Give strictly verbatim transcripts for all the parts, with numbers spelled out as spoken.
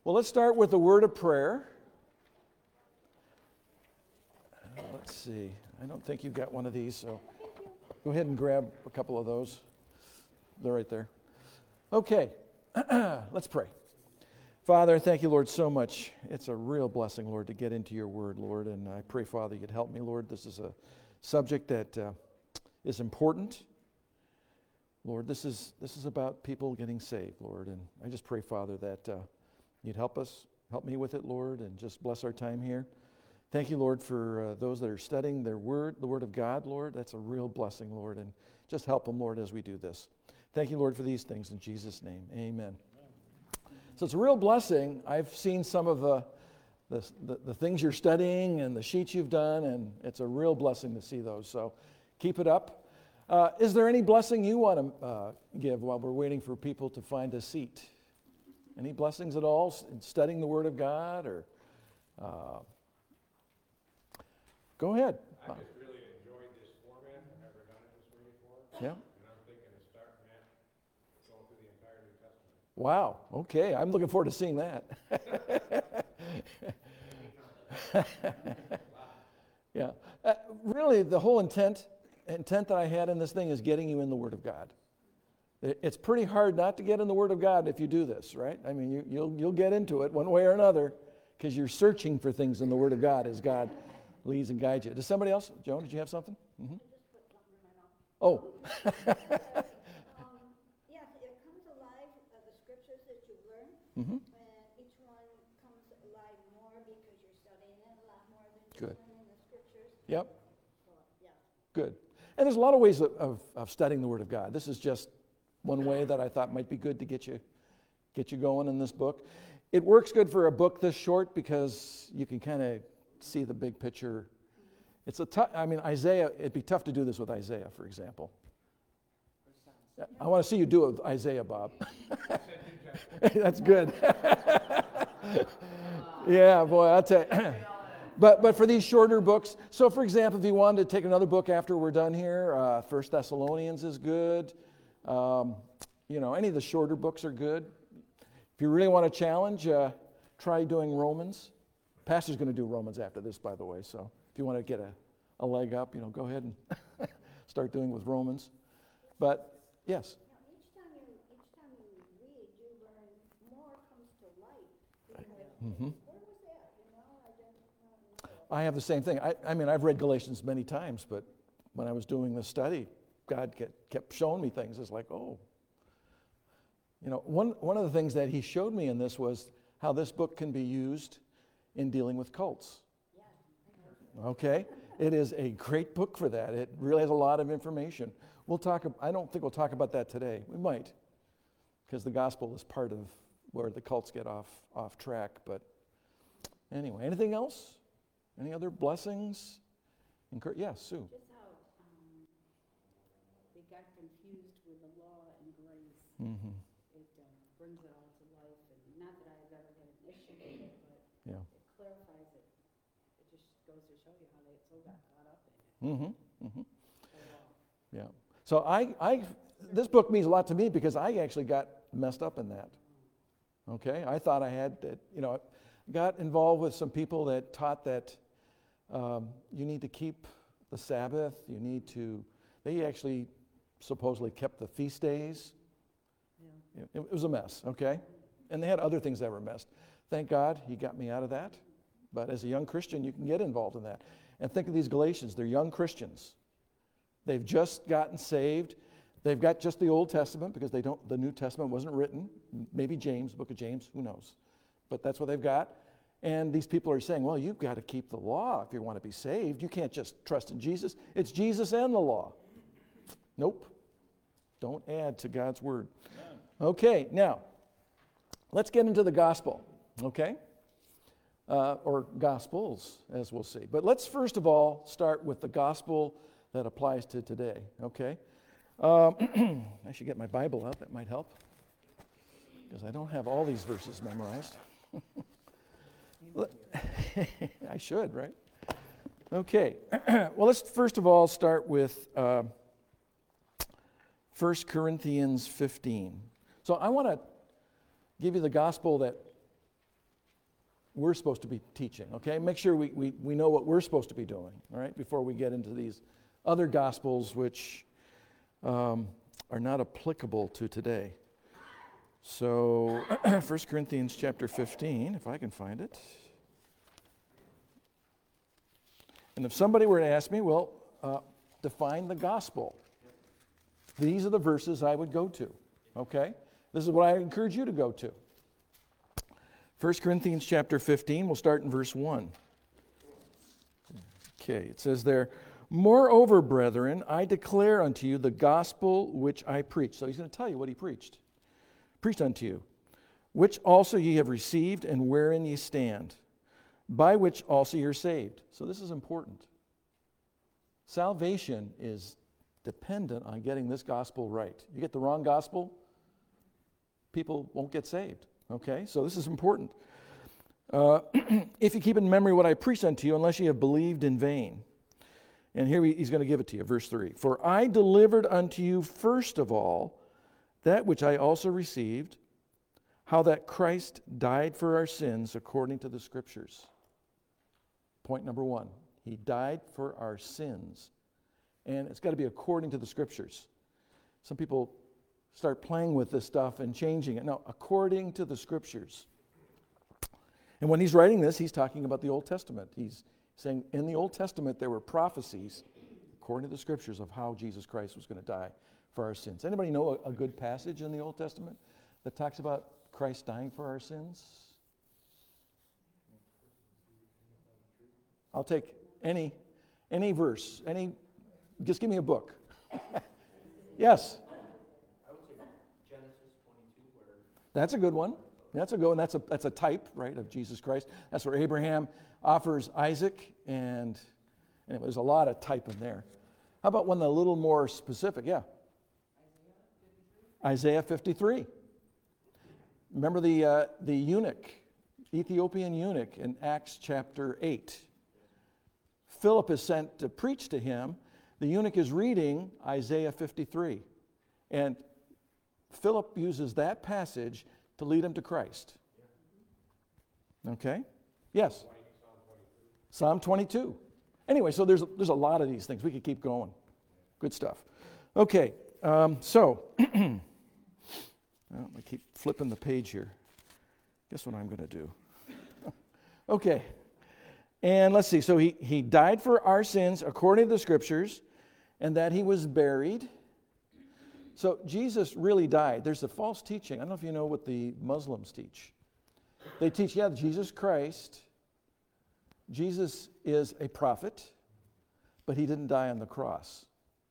Well, let's start with a word of prayer. Uh, let's see. I don't think you've got one of these, so go ahead and grab a couple of those. They're right there. Okay, let's pray. Father, thank you, Lord, so much. It's a real blessing, Lord, to get into your word, Lord. And I pray, Father, you'd help me, Lord. This is a subject that uh, is important. Lord, this is this is about people getting saved, Lord. And I just pray, Father, that uh, you'd help us, help me with it, Lord, and just bless our time here. Thank you, Lord, for uh, those that are studying their word, the word of God, Lord. That's a real blessing, Lord. And just help them, Lord, as we do this. Thank you, Lord, for these things. In Jesus' name, amen. So it's a real blessing. I've seen some of the, the, the, the things you're studying and the sheets you've done, and it's a real blessing to see those. So keep it up. Uh, is there any blessing you want to uh, give while we're waiting for people to find a seat? Any blessings at all in studying the Word of God? Or uh, go ahead. I just really enjoyed this format. I've never done it this way before. Yeah. And I'm thinking of starting that, going through the entire New Testament. Wow. Okay. I'm looking forward to seeing that. Yeah. Uh, really, the whole intent intent that I had in this thing is getting you in the Word of God. It, it's pretty hard not to get in the Word of God if you do this, right? I mean, you, you'll you'll get into it one way or another because you're searching for things in the Word of God as God leads and guides you. Does somebody else? Joan, did you have something? Mm-hmm. Oh. um, yeah, it comes alive, uh, the scriptures that you learn, Mm-hmm. and each one comes alive more because you're studying it a lot more than Good. you're learning the scriptures. Yep. So, yeah. Good. And there's a lot of ways of, of, of studying the Word of God. This is just one way that I thought might be good to get you get you going in this book. It works good for a book this short because you can kind of see the big picture. It's a tough, I mean, Isaiah, it'd be tough to do this with Isaiah, for example. I want to see you do it with Isaiah, Bob. That's good. Yeah, boy, I'll tell you. But but for these shorter books, so for example, if you wanted to take another book after we're done here, uh, First Thessalonians is good. Um, you know, any of the shorter books are good. If you really want to challenge, uh, try doing Romans. Pastor's going to do Romans after this, by the way. So if you want to get a, a leg up, you know, go ahead and start doing with Romans. But yes. Now, each time you each time you read, you learn more comes to light. You know, Mm-hmm. where was that? You know, I didn't know. I have the same thing. I, I mean, I've read Galatians many times, but when I was doing this study, God get, kept showing me things. It's like, oh. You know, one, one of the things that he showed me in this was how this book can be used in dealing with cults. Okay? It is a great book for that. It really has a lot of information. We'll talk, I don't think we'll talk about that today. We might, because the gospel is part of where the cults get off, off track. But anyway, anything else? Any other blessings? Incur- yes, Sue. Just how um, they got confused with the law and grace. Mm-hmm. It uh, brings it all to life, and not that I've ever had an issue with it, but Yeah. it clarifies it. It just goes to show you how they so got caught up in it. Mm-hmm. Mm-hmm. The law. Yeah. So I, I, this book means a lot to me because I actually got messed up in that. Okay, I thought I had, that, you know, got involved with some people that taught that um, you need to keep the Sabbath. You need to. They actually supposedly kept the feast days. Yeah. It, it was a mess. Okay, and they had other things that were messed. Thank God he got me out of that. But as a young Christian, you can get involved in that. And think of these Galatians. They're young Christians. They've just gotten saved. They've got just the Old Testament because they don't. The New Testament wasn't written. Maybe James, book of James, who knows? But that's what they've got. And these people are saying, well, you've got to keep the law if you want to be saved. You can't just trust in Jesus. It's Jesus and the law. Nope. Don't add to God's word. Okay, now, let's get into the gospel, okay? Uh, or gospels, as we'll see. But let's first of all start with the gospel that applies to today, okay? Um, I should get my Bible out. That might help. Because I don't have all these verses memorized. I should, right? Okay. Well, let's first of all start with uh, First Corinthians fifteen. So I want to give you the gospel that we're supposed to be teaching, okay? Make sure we, we, we know what we're supposed to be doing, all right, before we get into these other gospels which um, are not applicable to today. So, First Corinthians chapter fifteen, if I can find it. And if somebody were to ask me, well, uh, define the gospel, these are the verses I would go to, okay? This is what I encourage you to go to. First Corinthians chapter fifteen, we'll start in verse one. Okay, it says there, "Moreover, brethren, I declare unto you the gospel which I preach." So he's going to tell you what he preached. "Preached unto you, which also ye have received, and wherein ye stand, by which also you're saved." So this is important. Salvation is dependent on getting this gospel right. You get the wrong gospel, people won't get saved. Okay, so this is important. Uh, "If you keep in memory what I preached unto you, unless ye have believed in vain." And here he, he's going to give it to you, verse three. "For I delivered unto you first of all that which I also received, how that Christ died for our sins according to the Scriptures." Point number one, he died for our sins. And it's got to be according to the Scriptures. Some people start playing with this stuff and changing it. No, according to the Scriptures. And when he's writing this, he's talking about the Old Testament. He's saying in the Old Testament there were prophecies, according to the Scriptures, of how Jesus Christ was going to die for our sins. Anybody know a, a good passage in the Old Testament that talks about Christ dying for our sins? I'll take any any verse, any, just give me a book. Yes? I would say Genesis twenty-two, where That's a good one. That's a good one. That's a that's a type, right, of Jesus Christ. That's where Abraham offers Isaac, and anyway, there's a lot of type in there. How about one a little more specific? Yeah. Isaiah fifty-three. Remember the uh, the eunuch, Ethiopian eunuch in Acts chapter eight. Philip is sent to preach to him. The eunuch is reading Isaiah fifty-three. And Philip uses that passage to lead him to Christ. Okay? Yes? Psalm twenty-two. Anyway, so there's, there's a lot of these things. We could keep going. Good stuff. Okay, um, so, well, I keep flipping the page here. Guess what I'm going to do? Okay. And let's see, so he, he died for our sins according to the Scriptures, and that he was buried. So Jesus really died. There's a false teaching. I don't know if you know what the Muslims teach. They teach, yeah, Jesus Christ, Jesus is a prophet, but he didn't die on the cross.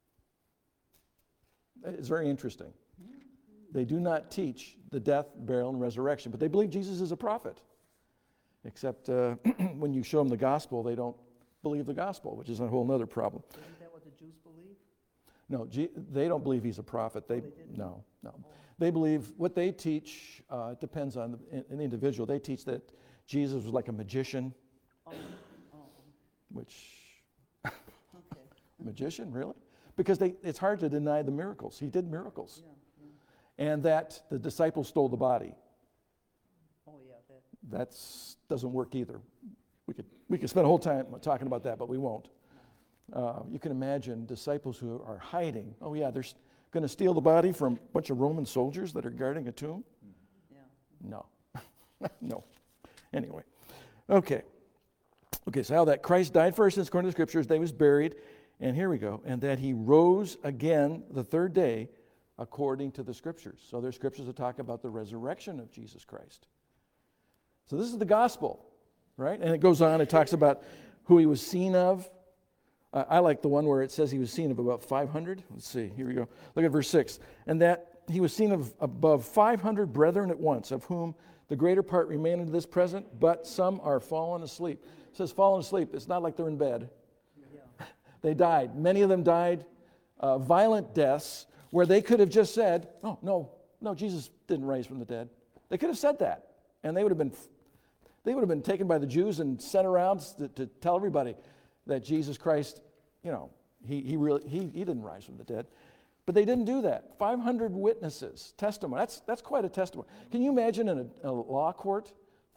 It's very interesting. They do not teach the death, burial, and resurrection, but they believe Jesus is a prophet. Except uh, when you show them the gospel, they don't believe the gospel, which is a whole other problem. isn't that what the Jews believe? No, G- they don't believe he's a prophet. They, they didn't? no, no. They believe what they teach uh, depends on the, an individual. They teach that Jesus was like a magician, Oh, oh, which okay. magician, really? Because they, it's hard to deny the miracles. He did miracles, Yeah, yeah. and that the disciples stole the body. Oh, yeah, that, That doesn't work either. We could we could spend a whole time talking about that, but we won't. Uh, you can imagine disciples who are hiding. Oh yeah, they're going to steal the body from a bunch of Roman soldiers that are guarding a tomb? yeah. No. No. Anyway. Okay. Okay, so how that Christ died for our sins according to the Scriptures, that he was buried, and here we go, and that he rose again the third day according to the Scriptures. So there's Scriptures that talk about the resurrection of Jesus Christ. So this is the gospel, right? And it goes on, it talks about who he was seen of. Uh, I like the one where it says he was seen of about five hundred. Let's see, here we go. Look at verse six. And that he was seen of above five hundred brethren at once, of whom the greater part remain unto this present, but some are fallen asleep. It says fallen asleep. It's not like they're in bed. Yeah. They died. Many of them died uh, violent deaths where they could have just said, oh, no, no, Jesus didn't rise from the dead. They could have said that, and they would have been They would have been taken by the Jews and sent around to, to tell everybody that Jesus Christ, you know, he he really he, he didn't rise from the dead. But they didn't do that. five hundred witnesses, testimony. That's that's quite a testimony. Can you imagine in a, a law court,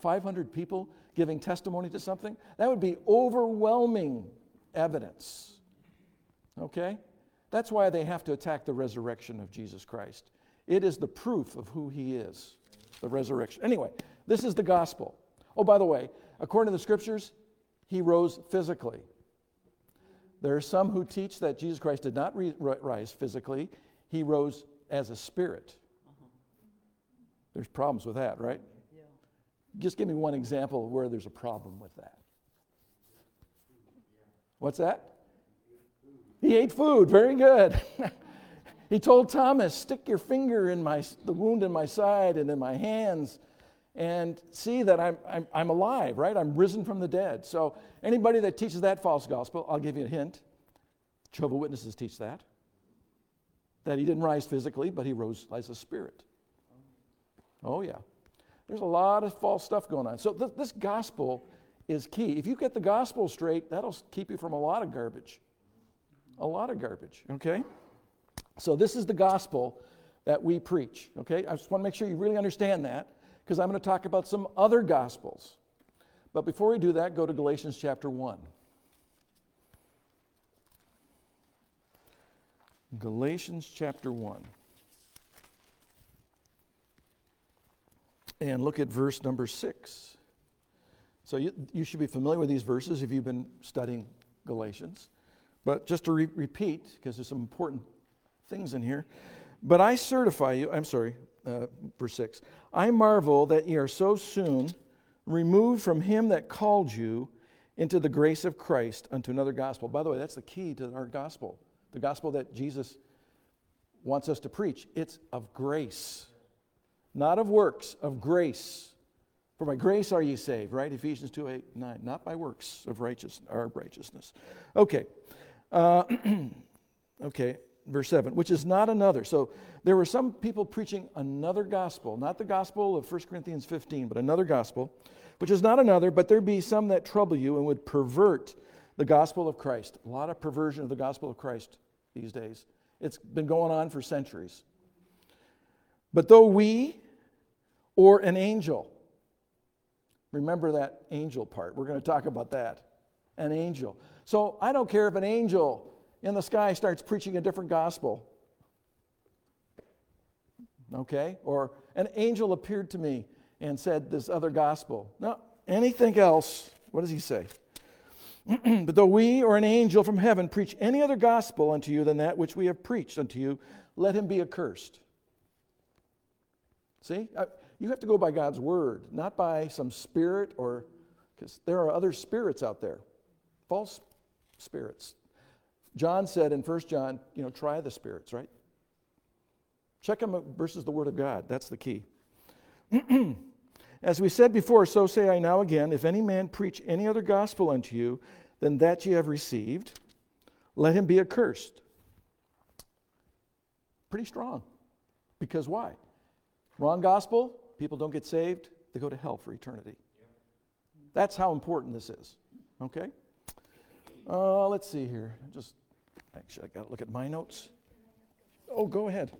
five hundred people giving testimony to something? That would be overwhelming evidence. Okay? That's why they have to attack the resurrection of Jesus Christ. It is the proof of who he is, the resurrection. Anyway, this is the gospel. Oh, by the way, according to the scriptures, he rose physically. There are some who teach that Jesus Christ did not re- rise physically. He rose as a spirit. There's problems with that, right? Yeah. Just give me one example of where there's a problem with that. What's that? He ate food. Very good. He told Thomas, stick your finger in my the wound in my side and in my hands and see that I'm, I'm, I'm alive, right? I'm risen from the dead. So anybody that teaches that false gospel, I'll give you a hint. Jehovah's Witnesses teach that. That he didn't rise physically, but he rose as a spirit. Oh, yeah. There's a lot of false stuff going on. So th- this gospel is key. If you get the gospel straight, that'll keep you from a lot of garbage. A lot of garbage, okay? So this is the gospel that we preach, okay? I just want to make sure you really understand that, because I'm going to talk about some other gospels. But before we do that, go to Galatians chapter one. Galatians chapter one. And look at verse number six. So you, you should be familiar with these verses if you've been studying Galatians. But just to re- repeat, because there's some important things in here. But I certify you, I'm sorry, uh, verse six. I marvel that ye are so soon removed from him that called you into the grace of Christ unto another gospel. By the way, that's the key to our gospel. The gospel that Jesus wants us to preach. It's of grace. Not of works, of grace. For by grace are ye saved, right? Ephesians two, eight, nine. Not by works of righteous, our righteousness. Okay. Uh, okay, verse seven, which is not another. So there were some people preaching another gospel, not the gospel of First Corinthians fifteen, but another gospel, which is not another, but there be some that trouble you and would pervert the gospel of Christ. A lot of perversion of the gospel of Christ these days. It's been going on for centuries. But though we or an angel, remember that angel part. We're going to talk about that. An angel. So I don't care if an angel in the sky starts preaching a different gospel. Okay? Or an angel appeared to me and said this other gospel. No, anything else. What does he say? But though we or an angel from heaven preach any other gospel unto you than that which we have preached unto you, let him be accursed. See? You have to go by God's word, not by some spirit, or because there are other spirits out there, false spirits. John said in First John, you know, try the spirits, right? Check them versus the word of God. That's the key. As we said before, so say I now again, if any man preach any other gospel unto you than that ye have received, let him be accursed. Pretty strong. Because why? Wrong gospel, people don't get saved, they go to hell for eternity. That's how important this is. Okay? Uh, let's see here. Just actually, I got to look at my notes. Oh, go ahead.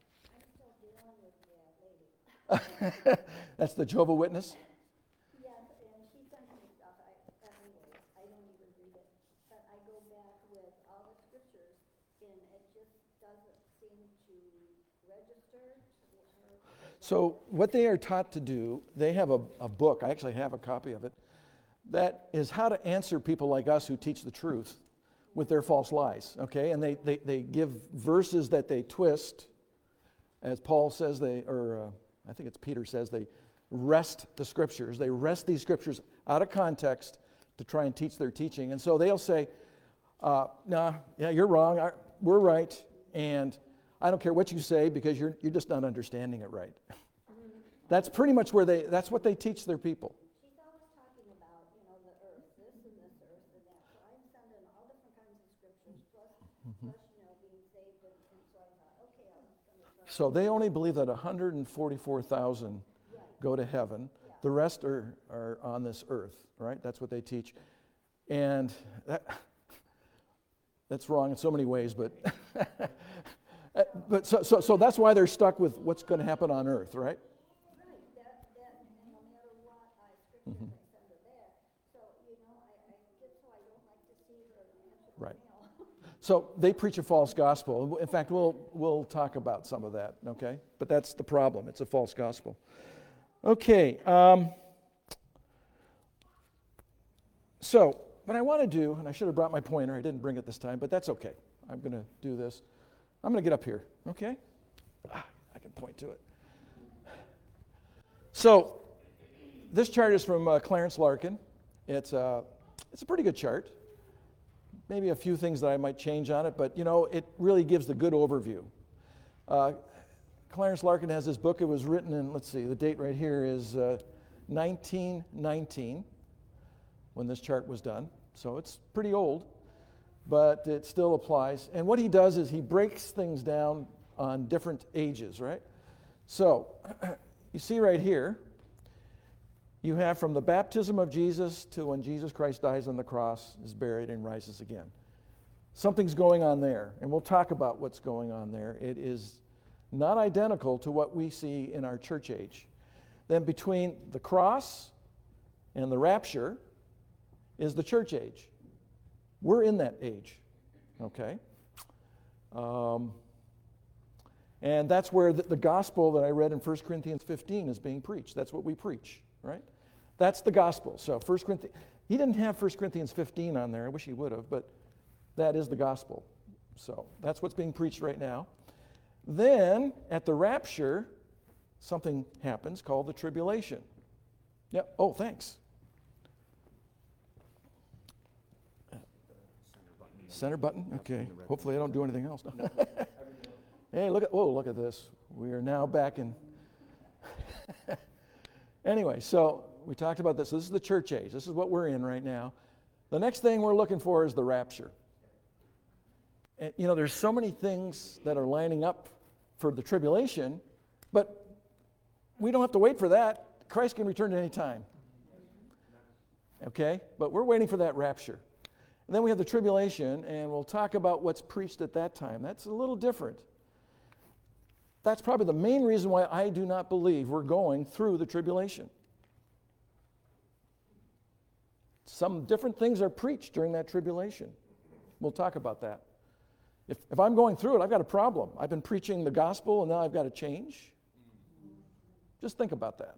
That's the Jehovah's Witness? Yes, and she sent me stuff, I, anyway, I don't even read it, but I go back with all the scriptures, and it just doesn't seem to register to her. So what they are taught to do, they have a, a book, I actually have a copy of it, that is how to answer people like us who teach the truth with their false lies, okay? And they, they, they give verses that they twist, as Paul says they, or uh, I think it's Peter says, they wrest the scriptures. They wrest these scriptures out of context to try and teach their teaching. And so they'll say, uh, nah, yeah, you're wrong, I, we're right, and I don't care what you say because you're, you're just not understanding it right. That's pretty much where they, that's what they teach their people. She's always talking about, you know, the earth, this and this earth and that, so I'm sending all different kinds of scriptures, plus, plus, you know, being saved, and, and so I thought, okay, I'm just going to try. So they only believe that one hundred forty-four thousand go to heaven. The rest are, are on this earth, right? That's what they teach. And that, that's wrong in so many ways, but but so, so so that's why they're stuck with what's going to happen on earth, right? Right, that, that, no matter what I Mhm. I send her there. So, you know, I, I get so I don't like to see her answer the Right. mail. So they preach a false gospel. In fact, we'll we'll talk about some of that, okay? But that's the problem. It's a false gospel. Okay. Um, so what I want to do, and I should have brought my pointer. I didn't bring it this time, but that's okay. I'm going to do this. I'm going to get up here, okay? Ah, I can point to it. So this chart is from uh, Clarence Larkin. It's a, it's a pretty good chart. Maybe a few things that I might change on it, but you know, it really gives the good overview. Uh, Clarence Larkin has this book. It was written in, let's see, the date right here is uh, nineteen nineteen when this chart was done. So it's pretty old, but it still applies. And what he does is he breaks things down on different ages, right? So you see right here, you have from the baptism of Jesus to when Jesus Christ dies on the cross, is buried, and rises again. Something's going on there, and we'll talk about what's going on there. It is not identical to what we see in our church age. Then between the cross and the rapture is the church age. We're in that age, okay? Um, and that's where the, the gospel that I read in First Corinthians fifteen is being preached. That's what we preach, right? That's the gospel. So First Corinthians, he didn't have First Corinthians fifteen on there. I wish he would have, but that is the gospel. So that's what's being preached right now. Then at the rapture, something happens called the tribulation. Yep. Oh, thanks. Center button? Okay. Hopefully I don't do anything else. Hey, look at, oh, look at this. We are now back in. Anyway, so we talked about this. This is the church age. This is what we're in right now. The next thing we're looking for is the rapture. And, you know, there's so many things that are lining up for the tribulation, but we don't have to wait for that. Christ can return at any time. Okay? But we're waiting for that rapture. And then we have the tribulation, and we'll talk about what's preached at that time. That's a little different. That's probably the main reason why I do not believe we're going through the tribulation. Some different things are preached during that tribulation. We'll talk about that. If, if I'm going through it, I've got a problem. I've been preaching the gospel, and now I've got to change. Just think about that.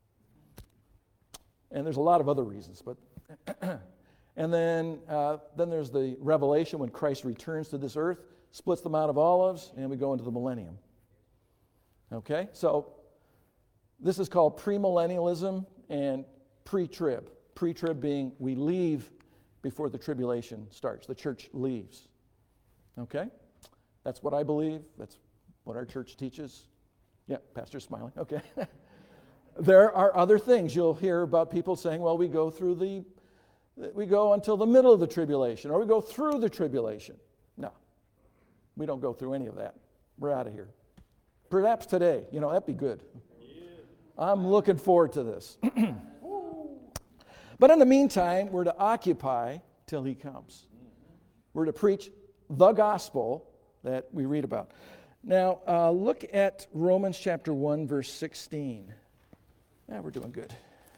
And there's a lot of other reasons, but... And then, uh, then there's the revelation when Christ returns to this earth, splits the Mount of Olives, and we go into the millennium. Okay? So this is called premillennialism and pre-trib. Pre-trib being we leave before the tribulation starts. The church leaves. Okay? That's what I believe. That's what our church teaches. Yeah, pastor's smiling. Okay. There are other things. You'll hear about people saying, well, we go through the We go until the middle of the tribulation, or we go through the tribulation. No, we don't go through any of that. We're out of here. Perhaps today, you know, that'd be good. I'm looking forward to this. But in the meantime, we're to occupy till he comes. We're to preach the gospel that we read about. Now, uh, look at Romans chapter one, verse sixteen. Yeah, we're doing good.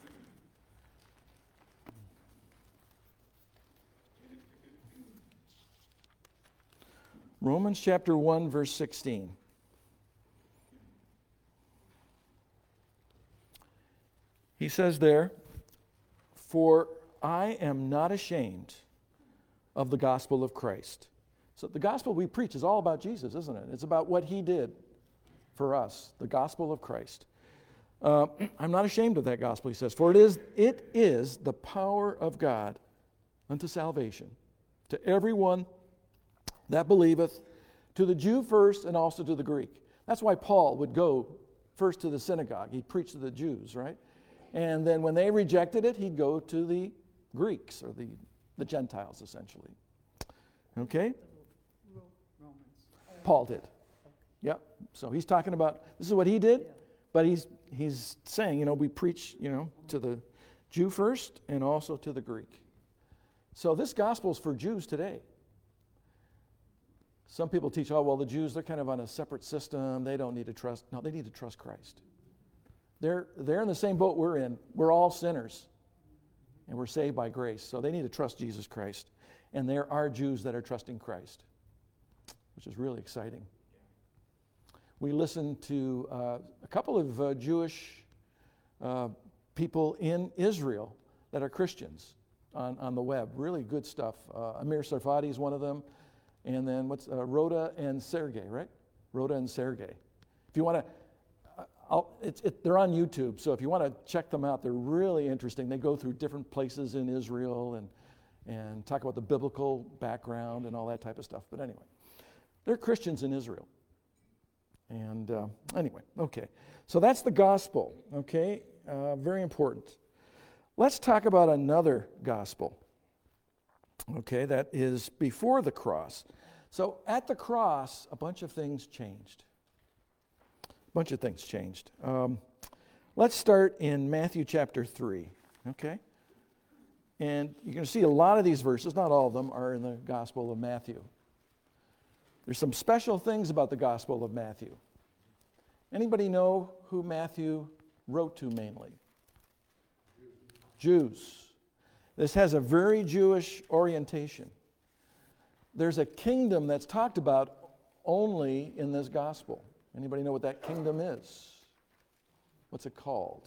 Romans chapter one, verse sixteen. He says there, "For I am not ashamed of the gospel of Christ." So the gospel we preach is all about Jesus, isn't it? It's about what he did for us, the gospel of Christ. Uh, I'm not ashamed of that gospel, he says, "for it is, it is the power of God unto salvation to everyone that believeth, to the Jew first and also to the Greek." That's why Paul would go first to the synagogue. He'd preach to the Jews, right? And then when they rejected it, he'd go to the Greeks, or the, the Gentiles, essentially. Okay? Romans. Paul did. Yep. So he's talking about, this is what he did, but he's he's saying, you know, we preach, you know, to the Jew first and also to the Greek. So this gospel is for Jews today. Some people teach, oh, well, the Jews, they're kind of on a separate system. They don't need to trust. No, they need to trust Christ. They're, they're in the same boat we're in. We're all sinners. and we're saved by grace. So they need to trust Jesus Christ. And there are Jews that are trusting Christ, which is really exciting. We listened to uh, a couple of uh, Jewish uh, people in Israel that are Christians on, on the web. Really good stuff. Uh, Amir Sarfati is one of them. And then what's uh, Rhoda and Sergey, right? Rhoda and Sergey. If you want to, I'll, it's, it, they're on YouTube, so if you want to check them out, they're really interesting. They go through different places in Israel and, and talk about the biblical background and all that type of stuff. But anyway, they're Christians in Israel. And uh, anyway, okay. So that's the gospel, okay? Uh, very important. Let's talk about another gospel, okay, that is before the cross. So at the cross, a bunch of things changed. A bunch of things changed. Um, let's start in Matthew chapter three, okay? And you're going to see a lot of these verses, not all of them, are in the Gospel of Matthew. There's some special things about the Gospel of Matthew. Anybody know who Matthew wrote to mainly? Jews. This has a very Jewish orientation. There's a kingdom that's talked about only in this gospel. Anybody know what that kingdom is? What's it called?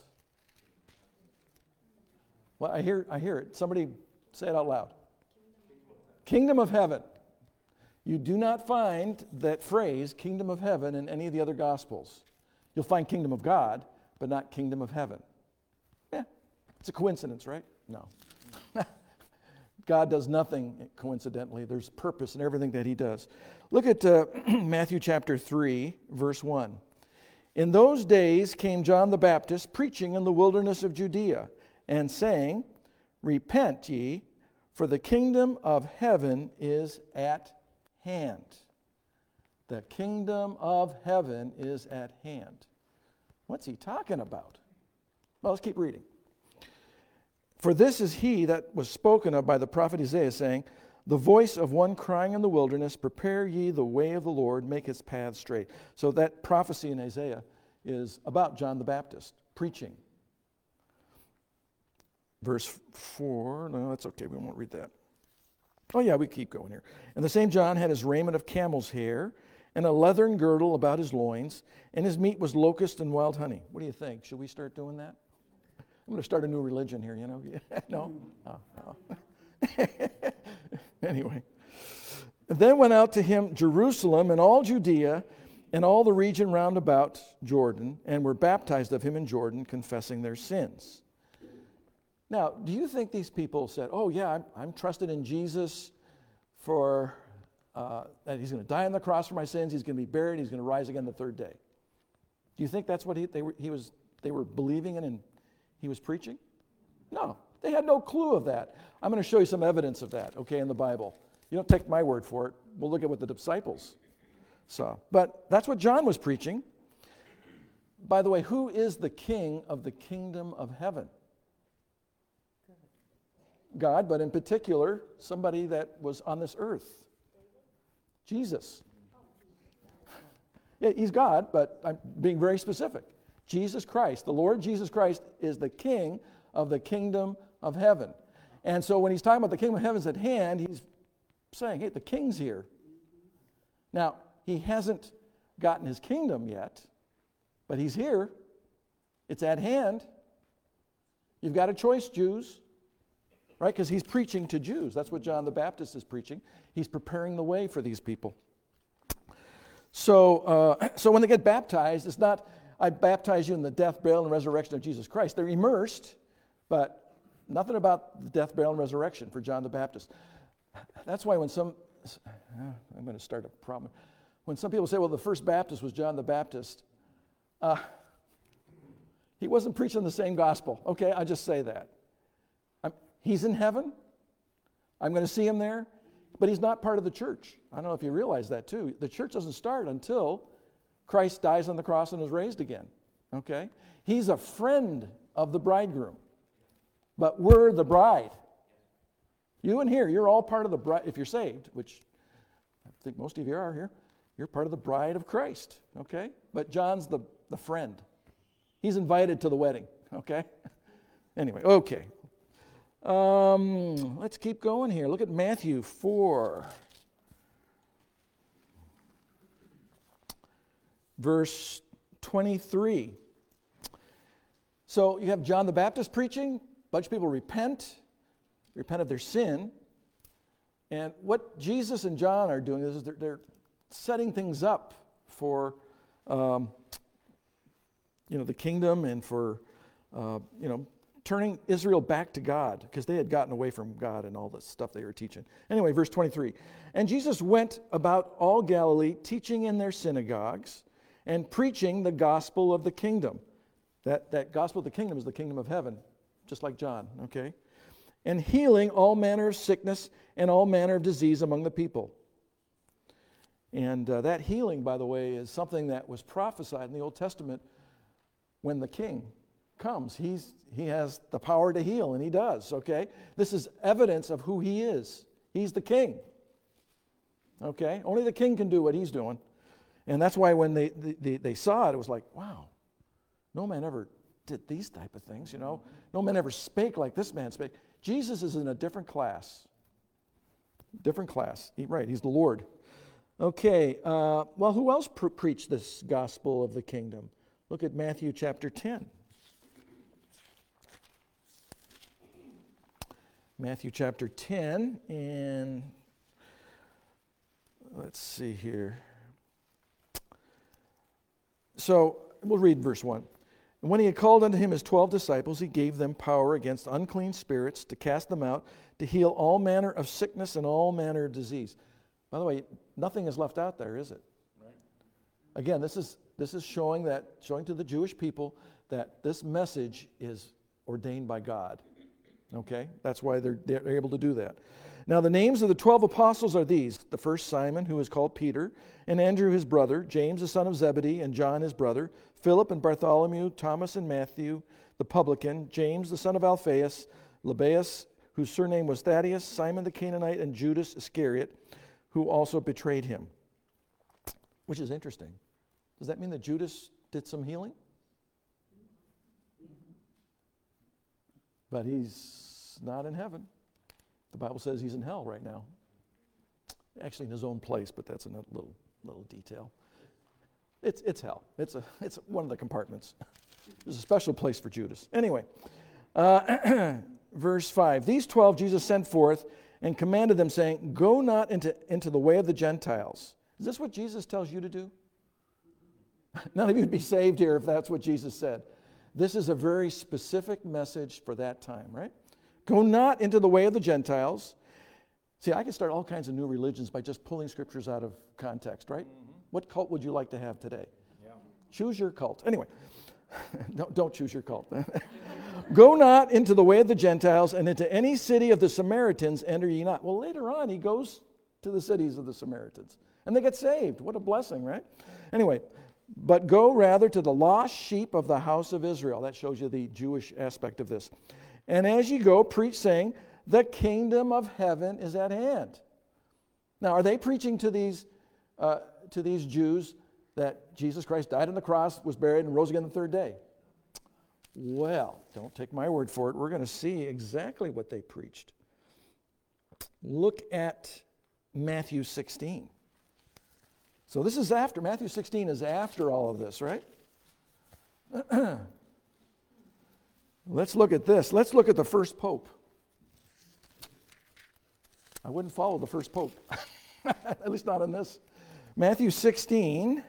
Well, I hear, I hear it. Somebody say it out loud. Kingdom of heaven. You do not find that phrase, kingdom of heaven, in any of the other gospels. You'll find kingdom of God, but not kingdom of heaven. Yeah, it's a coincidence, right? No. God does nothing coincidentally. There's purpose in everything that he does. Look at uh, Matthew chapter three, verse one. In those days came John the Baptist preaching in the wilderness of Judea and saying, repent ye, for the kingdom of heaven is at hand. The kingdom of heaven is at hand. What's he talking about? Well, let's keep reading. For this is he that was spoken of by the prophet Isaiah, saying, the voice of one crying in the wilderness, prepare ye the way of the Lord, make his path straight. So that prophecy in Isaiah is about John the Baptist, preaching. Verse four, no, that's okay, we won't read that. Oh yeah, we keep going here. And the same John had his raiment of camel's hair, and a leathern girdle about his loins, and his meat was locust and wild honey. What do you think? Should we start doing that? I'm going to start a new religion here, you know? No? Oh, no. Anyway. And then went out to him Jerusalem and all Judea and all the region round about Jordan, and were baptized of him in Jordan, confessing their sins. Now, do you think these people said, oh yeah, I'm, I'm trusted in Jesus for, uh, that he's going to die on the cross for my sins, he's going to be buried, he's going to rise again the third day? Do you think that's what he, they, were, he was, they were believing in and he was preaching? No, they had no clue of that. I'm going to show you some evidence of that, okay, in the Bible. You don't take my word for it. We'll look at what the disciples saw. But that's what John was preaching. By the way, who is the king of the kingdom of heaven? God, but in particular, somebody that was on this earth. Jesus. Yeah, he's God, but I'm being very specific. Jesus Christ, the Lord Jesus Christ, is the king of the kingdom of heaven. And so when he's talking about the kingdom of heaven's at hand, he's saying, hey, the king's here. Now, he hasn't gotten his kingdom yet, but he's here. It's at hand. You've got a choice, Jews, right? Because he's preaching to Jews. That's what John the Baptist is preaching. He's preparing the way for these people. So, uh, so when they get baptized, it's not, I baptize you in the death, burial, and resurrection of Jesus Christ. They're immersed, but nothing about the death, burial, and resurrection for John the Baptist. That's why when some, I'm going to start a problem. When some people say, well, the first Baptist was John the Baptist, uh, he wasn't preaching the same gospel. Okay, I'll just say that. I'm, he's in heaven. I'm going to see him there, but he's not part of the church. I don't know if you realize that too. The church doesn't start until Christ dies on the cross and is raised again. Okay? He's a friend of the bridegroom, but we're the bride. You and here, you're all part of the bride. If you're saved, which I think most of you are here, you're part of the bride of Christ. Okay? But John's the, the friend. He's invited to the wedding. Okay? Anyway, okay. Um, let's keep going here. Look at Matthew four. Verse twenty-three. So you have John the Baptist preaching, a bunch of people repent, repent of their sin. And what Jesus and John are doing is they're, they're setting things up for um, you know, the kingdom and for uh, you know, turning Israel back to God, because they had gotten away from God and all the stuff they were teaching. Anyway, verse twenty-three. And Jesus went about all Galilee, teaching in their synagogues and preaching the gospel of the kingdom. That, that gospel of the kingdom is the kingdom of heaven, just like John, okay? And healing all manner of sickness and all manner of disease among the people. And uh, that healing, by the way, is something that was prophesied in the Old Testament when the king comes. He's, he has the power to heal, and he does, okay? This is evidence of who he is. He's the king, okay? Only the king can do what he's doing. And that's why when they, they, they saw it, it was like, wow, no man ever did these type of things, you know? No man ever spake like this man spake. Jesus is in a different class. Different class. He, right, he's the Lord. Okay, uh, well, who else pre- preached this gospel of the kingdom? Look at Matthew chapter ten. Matthew chapter ten, and let's see here. So, we'll read verse one. And when he had called unto him his twelve disciples, he gave them power against unclean spirits to cast them out, to heal all manner of sickness and all manner of disease. By the way, nothing is left out there, is it? Right. Again, this is this is showing that showing to the Jewish people that this message is ordained by God. Okay? That's why they're, they're able to do that. Now, the names of the twelve apostles are these. The first, Simon, who is called Peter, and Andrew his brother, James the son of Zebedee, and John his brother, Philip and Bartholomew, Thomas and Matthew, the publican, James the son of Alphaeus, Lebbaeus, whose surname was Thaddeus, Simon the Canaanite, and Judas Iscariot, who also betrayed him. Which is interesting. Does that mean that Judas did some healing? But he's not in heaven. The Bible says he's in hell right now. Actually in his own place, but that's another little little detail. It's it's hell. It's a it's one of the compartments. There's a special place for Judas. Anyway, uh, verse five. These twelve Jesus sent forth and commanded them, saying, "Go not into, into the way of the Gentiles." Is this what Jesus tells you to do? None of you would be saved here if that's what Jesus said. This is a very specific message for that time, right? Go not into the way of the Gentiles. See, I can start all kinds of new religions by just pulling scriptures out of context, right? Mm-hmm. What cult would you like to have today? Yeah. Choose your cult. Anyway, don't, don't choose your cult. Go not into the way of the Gentiles, and into any city of the Samaritans enter ye not. Well, later on, he goes to the cities of the Samaritans, and they get saved. What a blessing, right? Anyway, but go rather to the lost sheep of the house of Israel. That shows you the Jewish aspect of this. And as you go, preach, saying, the kingdom of heaven is at hand. Now, are they preaching to these uh, to these Jews that Jesus Christ died on the cross, was buried, and rose again the third day? Well, don't take my word for it. We're going to see exactly what they preached. Look at Matthew sixteen. So this is after, Matthew sixteen is after all of this, right? Let's look at this. Let's look at the first pope. I wouldn't follow the first pope, at least not in this. Matthew sixteen,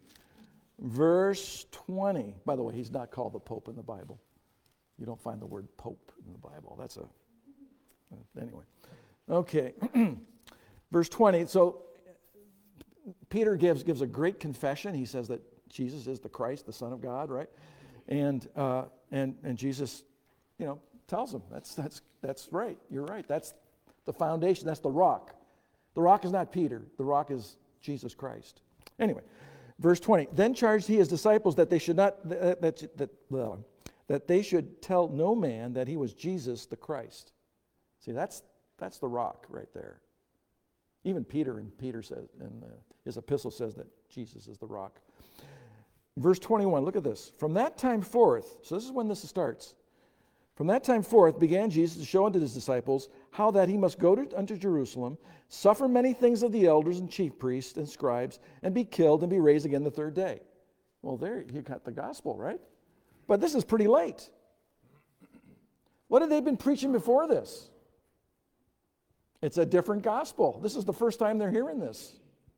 verse twenty. By the way, he's not called the pope in the Bible. You don't find the word pope in the Bible. That's a, anyway. Okay, verse twenty. So Peter gives, gives a great confession. He says that Jesus is the Christ, the Son of God, right? And uh, and and Jesus, you know, tells him that's that's that's right. You're right. That's the foundation. That's the rock. The rock is not Peter. The rock is Jesus Christ. Anyway, verse twenty. Then charged he his disciples that they should not that that that, well, that they should tell no man that he was Jesus the Christ. See, that's that's the rock right there. Even Peter and Peter says, and his epistle says that Jesus is the rock. Verse twenty-one, look at this. From that time forth, so this is when this starts. From that time forth began Jesus to show unto his disciples how that he must go to, unto Jerusalem, suffer many things of the elders and chief priests and scribes, and be killed and be raised again the third day. Well, there you got the gospel, right? But this is pretty late. What had they been preaching before this? It's a different gospel. This is the first time they're hearing this.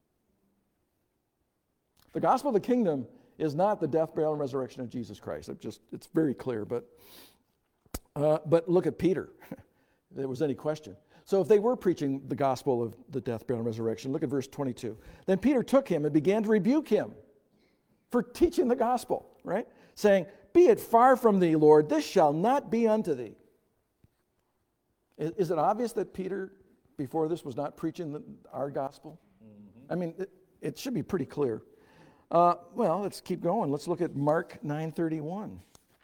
The gospel of the kingdom is not the death, burial, and resurrection of Jesus Christ. It just, it's very clear. But, uh, but look at Peter, if there was any question. So if they were preaching the gospel of the death, burial, and resurrection, look at verse twenty-two. Then Peter took him and began to rebuke him for teaching the gospel, right? Saying, be it far from thee, Lord, this shall not be unto thee. Is, is it obvious that Peter, before this, was not preaching the, our gospel? Mm-hmm. I mean, it, it should be pretty clear. Uh, well, let's keep going. Let's look at Mark nine thirty-one.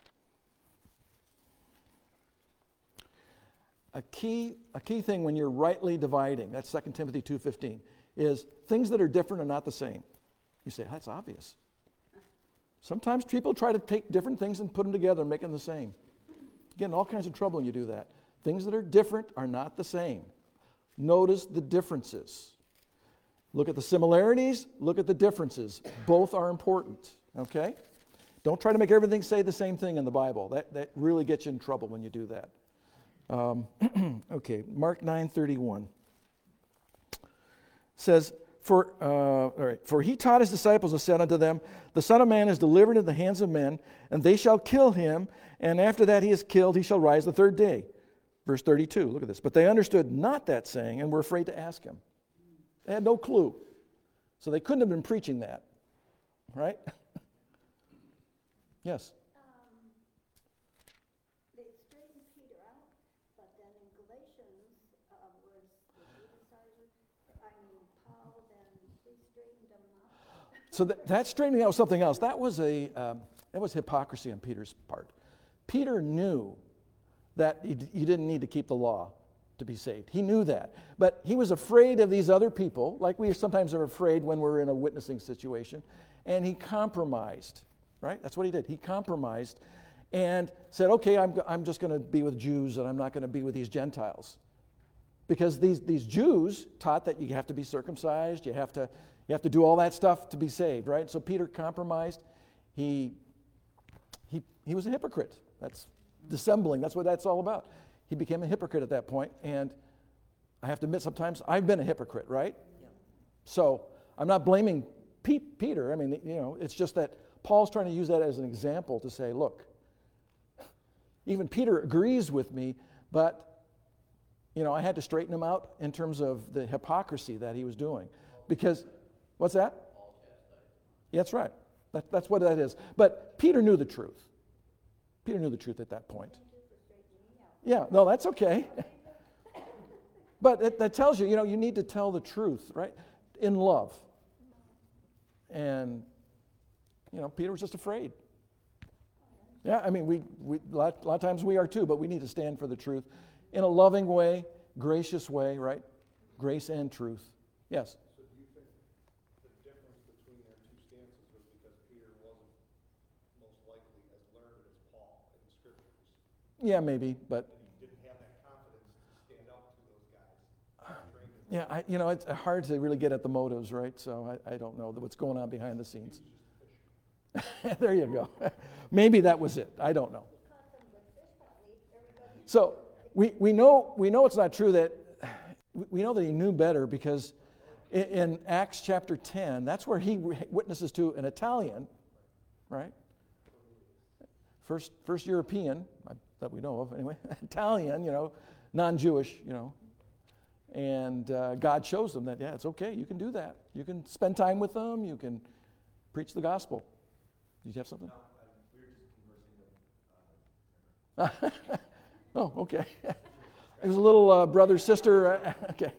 A key, a key thing when you're rightly dividing, that's Second Timothy two fifteen, is things that are different are not the same. You say, that's obvious. Sometimes people try to take different things and put them together and make them the same. You get in all kinds of trouble when you do that. Things that are different are not the same. Notice the differences. Look at the similarities, look at the differences. Both are important, okay? Don't try to make everything say the same thing in the Bible. That, that really gets you in trouble when you do that. Um, okay, Mark nine thirty-one says, For, uh, all right, for he taught his disciples and said unto them, the Son of Man is delivered into the hands of men, and they shall kill him, and after that he is killed, he shall rise the third day. Verse thirty-two, look at this. But they understood not that saying, and were afraid to ask him. They had no clue. So they couldn't have been preaching that, right? Yes? Um, they straightened Peter out, but then in Galatians, uh, was the Judas, I mean, Paul, then they straightened him out. So that, that straightening out was something else. That was a um, that was hypocrisy on Peter's part. Peter knew that you, you didn't need to keep the law to be saved. He knew that. But he was afraid of these other people, like we sometimes are afraid when we're in a witnessing situation, and he compromised, right? That's what he did. He compromised and said, okay, I'm, I'm just going to be with Jews and I'm not going to be with these Gentiles. Because these, these Jews taught that you have to be circumcised, you have to, you have to do all that stuff to be saved, right? So Peter compromised. He, he, he was a hypocrite. That's dissembling. That's what that's all about. He became a hypocrite at that point, and I have to admit sometimes I've been a hypocrite, right? Yeah. So I'm not blaming Pete, Peter. I mean, you know, it's just that Paul's trying to use that as an example to say, look, even Peter agrees with me, but, you know, I had to straighten him out in terms of the hypocrisy that he was doing. Because, what's that? Yeah, that's right. That, that's what that is. But Peter knew the truth. Peter knew the truth at that point. Yeah, no, that's okay. But it, that tells you, you know, you need to tell the truth, right? In love. And, you know, Peter was just afraid. Yeah, I mean, we, we a, lot, a lot of times we are too, but we need to stand for the truth in a loving way, gracious way, right? Grace and truth. Yes? So do you think the difference between their two stances was because Peter wasn't most likely as learned as Paul in the scriptures? Yeah, maybe, but... And he didn't have that confidence to stand up to those guys. Yeah, I, you know, it's hard to really get at the motives, right? So I, I don't know what's going on behind the scenes. There you go. Maybe that was it. I don't know. So we, we know we know it's not true that we know that he knew better, because in, in Acts chapter ten, that's where he witnesses to an Italian, right? First first European that we know of, anyway. Italian, you know, non-Jewish, you know. And uh, God shows them that, yeah, it's okay. You can do that. You can spend time with them. You can preach the gospel. Did you have something? No, we were just conversing with, uh, Oh, okay. It was a little uh, brother, sister. Uh, okay.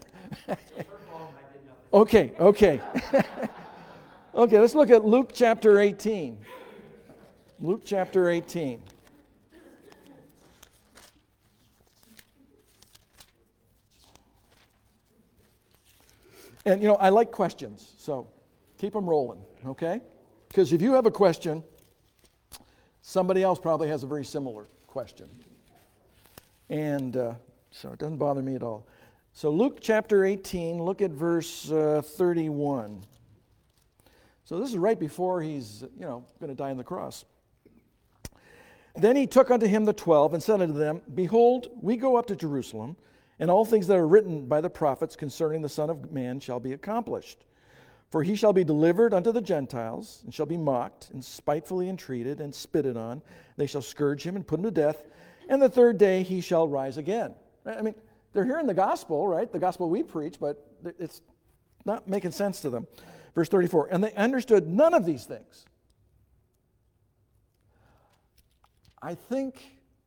Okay, okay. Okay, let's look at Luke chapter eighteen. Luke chapter eighteen. And, you know, I like questions, so keep them rolling, okay? Because if you have a question, somebody else probably has a very similar question. And uh, so it doesn't bother me at all. So Luke chapter eighteen, look at verse uh, thirty-one. So this is right before he's, you know, going to die on the cross. Then he took unto him the twelve and said unto them, Behold, we go up to Jerusalem, and all things that are written by the prophets concerning the Son of Man shall be accomplished. For he shall be delivered unto the Gentiles, and shall be mocked, and spitefully entreated, and spitted on. They shall scourge him and put him to death, and the third day he shall rise again. I mean, they're hearing the gospel, right? The gospel we preach, but it's not making sense to them. Verse thirty-four, and they understood none of these things. I think,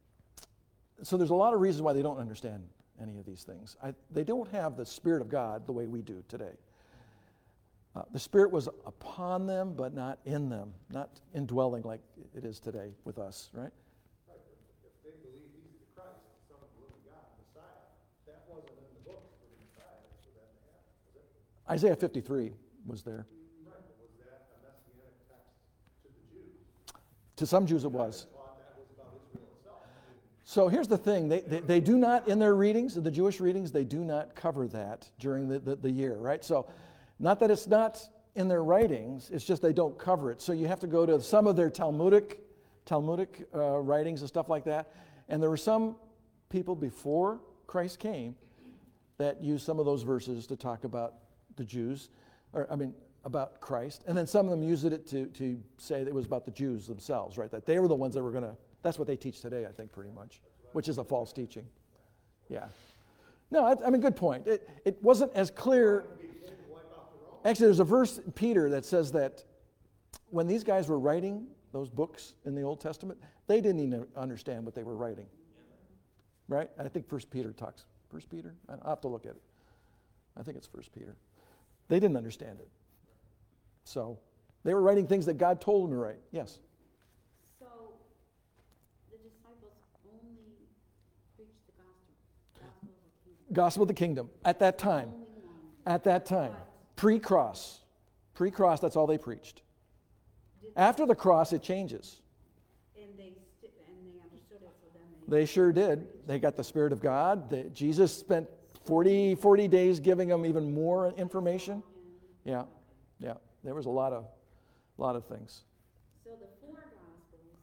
so there's a lot of reasons why they don't understand any of these things. I, they don't have the Spirit of God the way we do today. Uh, the Spirit was upon them, but not in them, not indwelling like it is today with us, right? Right, if they believe he's the Christ, the Son of the living God, Messiah, that wasn't in the book for the Messiah, for that to happen, was it? Isaiah fifty-three was there. Right, but was that a messianic text to the Jews? To some Jews it was. I thought that was about Israel itself. I mean, So here's the thing, they, they, they do not, in their readings, the Jewish readings, they do not cover that during the, the, the year, right? So not that it's not in their writings, it's just they don't cover it. So you have to go to some of their Talmudic, Talmudic uh, writings and stuff like that. And there were some people before Christ came that used some of those verses to talk about the Jews, or I mean, about Christ. And then some of them used it to, to say that it was about the Jews themselves, right? That they were the ones that were going to, that's what they teach today, I think, pretty much, which is a false teaching. Yeah. No, I, I mean, good point. It, it wasn't as clear. Actually, there's a verse in Peter that says that when these guys were writing those books in the Old Testament, they didn't even understand what they were writing. Right? I think First Peter talks. First Peter? I'll have to look at it. I think it's First Peter. They didn't understand it. So they were writing things that God told them to write. Yes? So the disciples only preached the gospel, gospel of the kingdom. Gospel of the kingdom at that time. Only one. At that time. Pre-cross. Pre-cross, that's all they preached. After the cross, it changes. And they sti- and they understood it, so then they. They sure did. They got the Spirit of God. They, Jesus spent forty, forty days giving them even more information. Yeah, yeah. There was a lot of, lot of things. So the four gospels.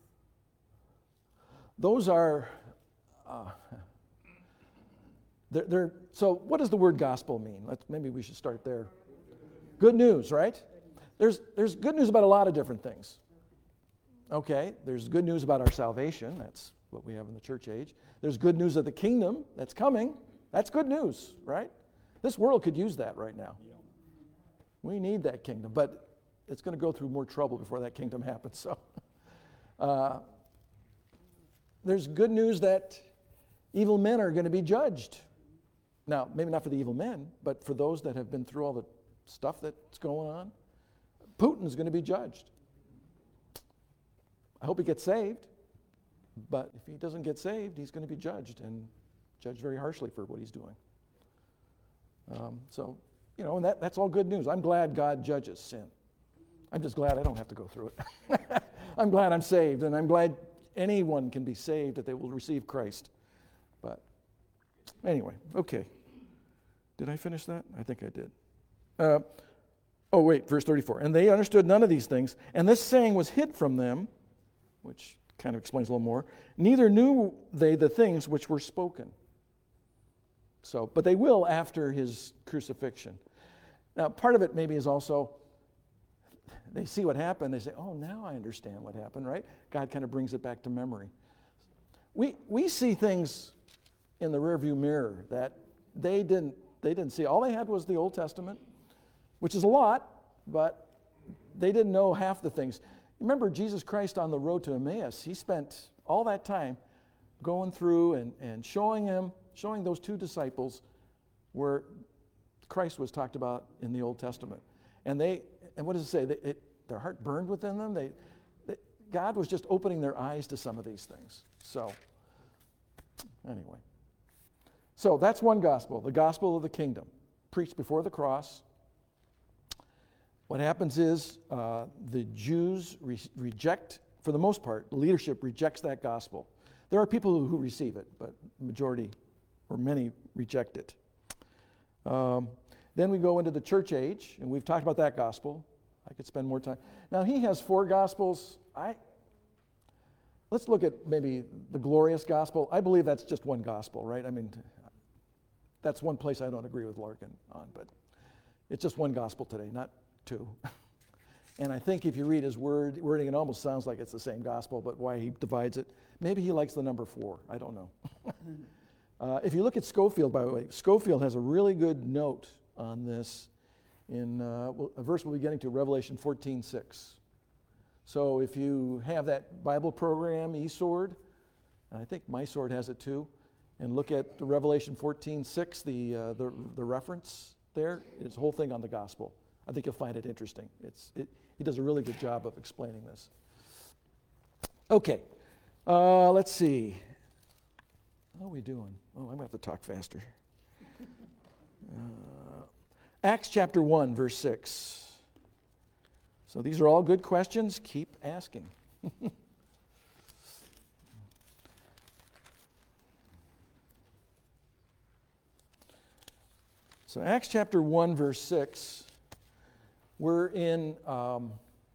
Those are, uh, they're, they're, so what does the word gospel mean? Let's, maybe we should start there. Good news, right? There's, there's good news about a lot of different things. Okay, there's good news about our salvation. That's what we have in the church age. There's good news of the kingdom that's coming. That's good news, right? This world could use that right now. We need that kingdom, but it's going to go through more trouble before that kingdom happens. So, uh, there's good news that evil men are going to be judged. Now, maybe not for the evil men, but for those that have been through all the stuff that's going on. Putin's going to be judged. I hope he gets saved, but if he doesn't get saved, he's going to be judged and judged very harshly for what he's doing. Um, so, you know, and that, that's all good news. I'm glad God judges sin. I'm just glad I don't have to go through it. I'm glad I'm saved, and I'm glad anyone can be saved, that they will receive Christ. But anyway, okay. Did I finish that? I think I did. Uh, oh, wait, verse thirty-four. And they understood none of these things, and this saying was hid from them, which kind of explains a little more. Neither knew they the things which were spoken. So, but they will after his crucifixion. Now, part of it maybe is also, they see what happened, they say, oh, now I understand what happened, right? God kind of brings it back to memory. We we see things in the rearview mirror that they didn't they didn't see. All they had was the Old Testament, which is a lot, but they didn't know half the things. Remember Jesus Christ on the road to Emmaus, he spent all that time going through and, and showing him, showing those two disciples where Christ was talked about in the Old Testament. And they, and what does it say? They, it, their heart burned within them. They, they, God was just opening their eyes to some of these things. So, anyway. So that's one gospel, the gospel of the kingdom, preached before the cross. What happens is uh, the Jews re- reject, for the most part, the leadership rejects that gospel. There are people who receive it, but majority or many reject it. Um, then we go into the church age, and we've talked about that gospel. I could spend more time. Now, he has four gospels. I Let's look at maybe the glorious gospel. I believe that's just one gospel, right? I mean, that's one place I don't agree with Larkin on, but it's just one gospel today, not two. And I think if you read his word, wording, it almost sounds like it's the same gospel, but why he divides it, maybe he likes the number four. I don't know. uh, if you look at Scofield, by the way, Scofield has a really good note on this in uh, a verse we'll be getting to, Revelation fourteen six. So if you have that Bible program, eSword, and I think my sword has it too, and look at the Revelation fourteen six, the, uh, the the reference there, it's the whole thing on the gospel. I think you'll find it interesting. It's it, he does a really good job of explaining this. Okay, uh, let's see. How are we doing? Oh, I'm going to have to talk faster. Uh, Acts chapter one, verse six. So these are all good questions. Keep asking. So Acts chapter one, verse six. We're in, um,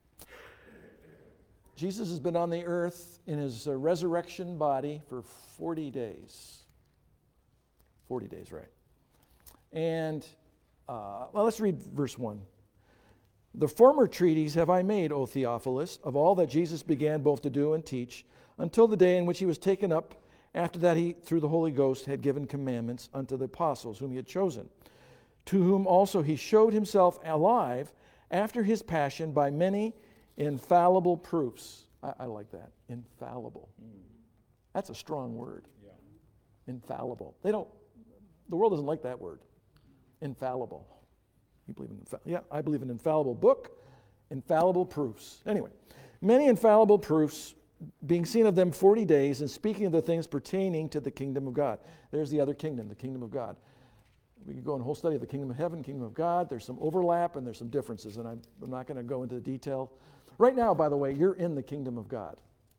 Jesus has been on the earth in his uh, resurrection body for forty days. forty days, right. And, uh, well, let's read verse one. The former treatise have I made, O Theophilus, of all that Jesus began both to do and teach, until the day in which he was taken up. After that he, through the Holy Ghost, had given commandments unto the apostles whom he had chosen, to whom also he showed himself alive after his passion by many infallible proofs. I, I like that, infallible. That's a strong word. Yeah. Infallible. They don't, the world doesn't like that word, infallible. You believe in infallible? Yeah, I believe in infallible book, infallible proofs. Anyway, many infallible proofs, being seen of them forty days, and speaking of the things pertaining to the kingdom of God. There's the other kingdom, the kingdom of God. We could go on a whole study of the kingdom of heaven, kingdom of God. There's some overlap and there's some differences, and I'm, I'm not going to go into the detail. Right now, by the way, you're in the kingdom of God.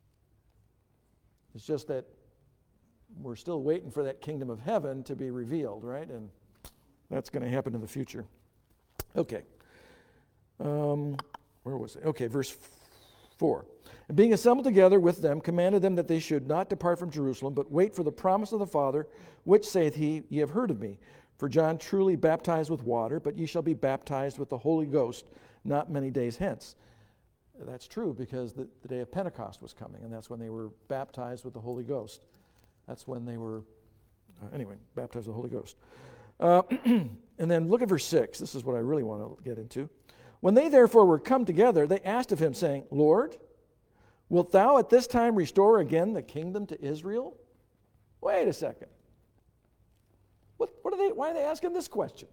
It's just that we're still waiting for that kingdom of heaven to be revealed, right? And that's going to happen in the future. Okay. Um, where was it? Okay, verse four. And being assembled together with them, commanded them that they should not depart from Jerusalem, but wait for the promise of the Father, which saith he, Ye have heard of me. For John truly baptized with water, but ye shall be baptized with the Holy Ghost not many days hence. That's true, because the, the day of Pentecost was coming, and that's when they were baptized with the Holy Ghost. That's when they were, uh, anyway, baptized with the Holy Ghost. Uh, and then look at verse six. This is what I really want to get into. When they therefore were come together, they asked of him, saying, Lord, wilt thou at this time restore again the kingdom to Israel? Wait a second. What, what are they, why are they asking this question?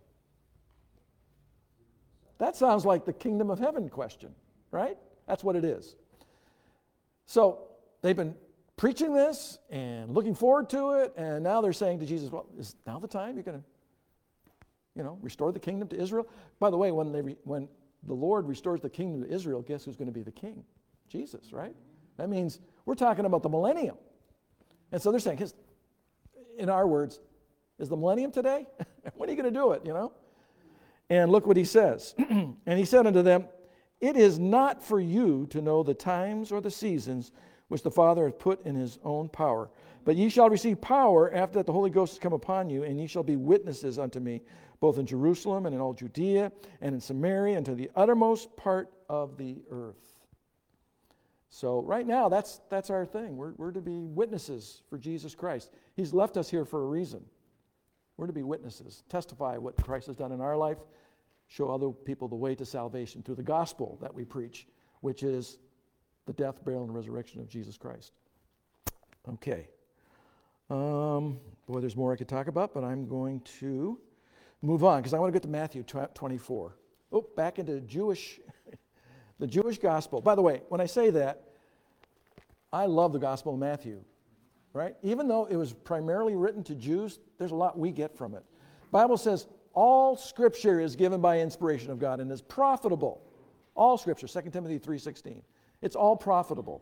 That sounds like the kingdom of heaven question, right? That's what it is. So they've been preaching this and looking forward to it, and now they're saying to Jesus, well, is now the time you're going to, you know, restore the kingdom to Israel? By the way, when they re, when the Lord restores the kingdom to Israel, guess who's going to be the king? Jesus, right? That means we're talking about the millennium. And so they're saying, his, in our words, is the millennium today? When are you going to do it, you know? And look what he says. And he said unto them, it is not for you to know the times or the seasons which the Father hath put in his own power. But ye shall receive power after that the Holy Ghost has come upon you, and ye shall be witnesses unto me, both in Jerusalem and in all Judea and in Samaria and to the uttermost part of the earth. So right now, that's that's our thing. We're, we're to be witnesses for Jesus Christ. He's left us here for a reason. We're to be witnesses, testify what Christ has done in our life, show other people the way to salvation through the gospel that we preach, which is the death, burial, and resurrection of Jesus Christ. Okay. Um, boy, there's more I could talk about, but I'm going to move on because I want to get to Matthew twenty-four. Oh, back into Jewish, the Jewish gospel. By the way, when I say that, I love the Gospel of Matthew, right? Even though it was primarily written to Jews, there's a lot we get from it. The Bible says all Scripture is given by inspiration of God and is profitable. All Scripture, Second Timothy three sixteen. It's all profitable.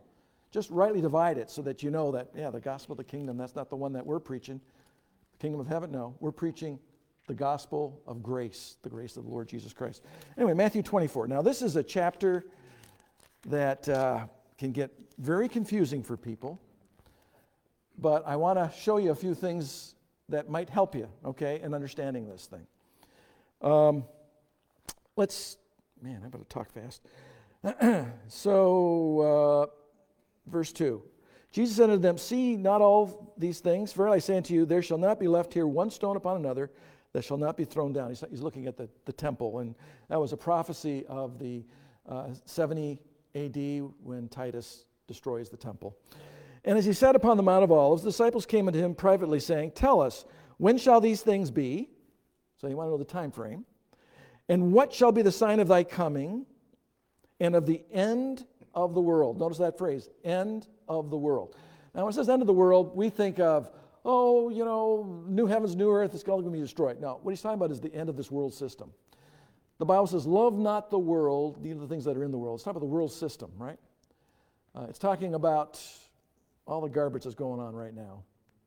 Just rightly divide it so that you know that, yeah, the gospel of the kingdom, that's not the one that we're preaching. The kingdom of heaven, no. We're preaching the gospel of grace, the grace of the Lord Jesus Christ. Anyway, Matthew twenty-four. Now, this is a chapter that uh, can get very confusing for people, but I want to show you a few things that might help you, okay, in understanding this thing. Um, let's, man, I better talk fast. so, uh, verse two. Jesus said unto them, see not all these things? Verily I say unto you, there shall not be left here one stone upon another that shall not be thrown down. He's, he's looking at the, the temple, and that was a prophecy of the uh, seventy A D when Titus destroys the temple. And as he sat upon the Mount of Olives, the disciples came unto him privately, saying, tell us, when shall these things be? So you want to know the time frame. And what shall be the sign of thy coming and of the end of the world? Notice that phrase, end of the world. Now, when it says end of the world, we think of, oh, you know, new heavens, new earth, it's all going to be destroyed. No, what he's talking about is the end of this world system. The Bible says, love not the world, these are the things that are in the world. It's talking about the world system, right? Uh, it's talking about all the garbage that's going on right now.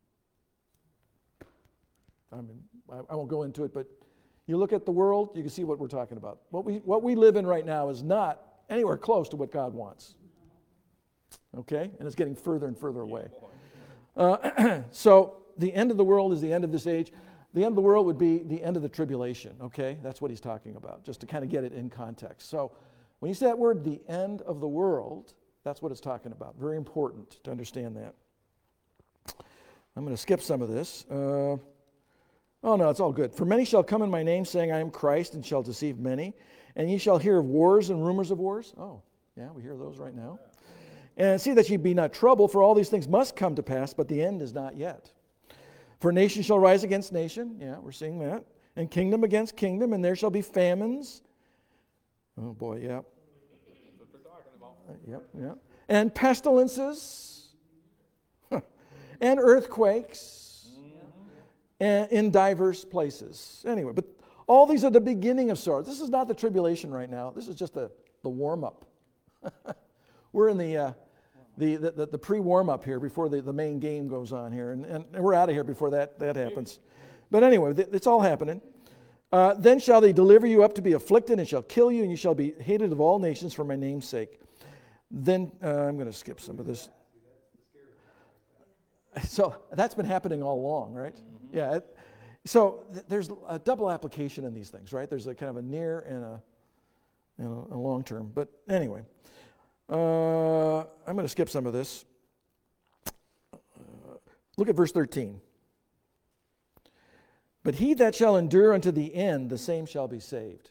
I mean, I, I won't go into it, but you look at the world, you can see what we're talking about. What we, what we live in right now is not anywhere close to what God wants. Okay? And it's getting further and further away. Uh, so the end of the world is the end of this age. The end of the world would be the end of the tribulation, okay? That's what he's talking about, just to kind of get it in context. So when you say that word, the end of the world, that's what it's talking about. Very important to understand that. I'm going to skip some of this. Uh, oh, no, it's all good. For many shall come in my name, saying, I am Christ, and shall deceive many. And ye shall hear of wars and rumors of wars. Oh, yeah, we hear those right now. And see that ye be not troubled, for all these things must come to pass, but the end is not yet. For nation shall rise against nation. Yeah, we're seeing that. And kingdom against kingdom, and there shall be famines. Oh, boy, yeah. That's what they're talking about. Uh, yep, yep. And pestilences. And earthquakes. And in diverse places. Anyway, but all these are the beginning of sorrows. This is not the tribulation right now. This is just the, the warm-up. We're in the, uh, the, the, the pre-warm-up here before the, the main game goes on here. And, and we're out of here before that, that happens. But anyway, it's all happening. Uh, then shall they deliver you up to be afflicted, and shall kill you, and you shall be hated of all nations for my name's sake. Then, uh, I'm going to skip some of this. So that's been happening all along, right? Mm-hmm. Yeah. It, so th- there's a double application in these things, right? There's a kind of a near and a, and a, a long term. But anyway, uh, I'm going to skip some of this. Uh, look at verse thirteen. But he that shall endure unto the end, the same shall be saved.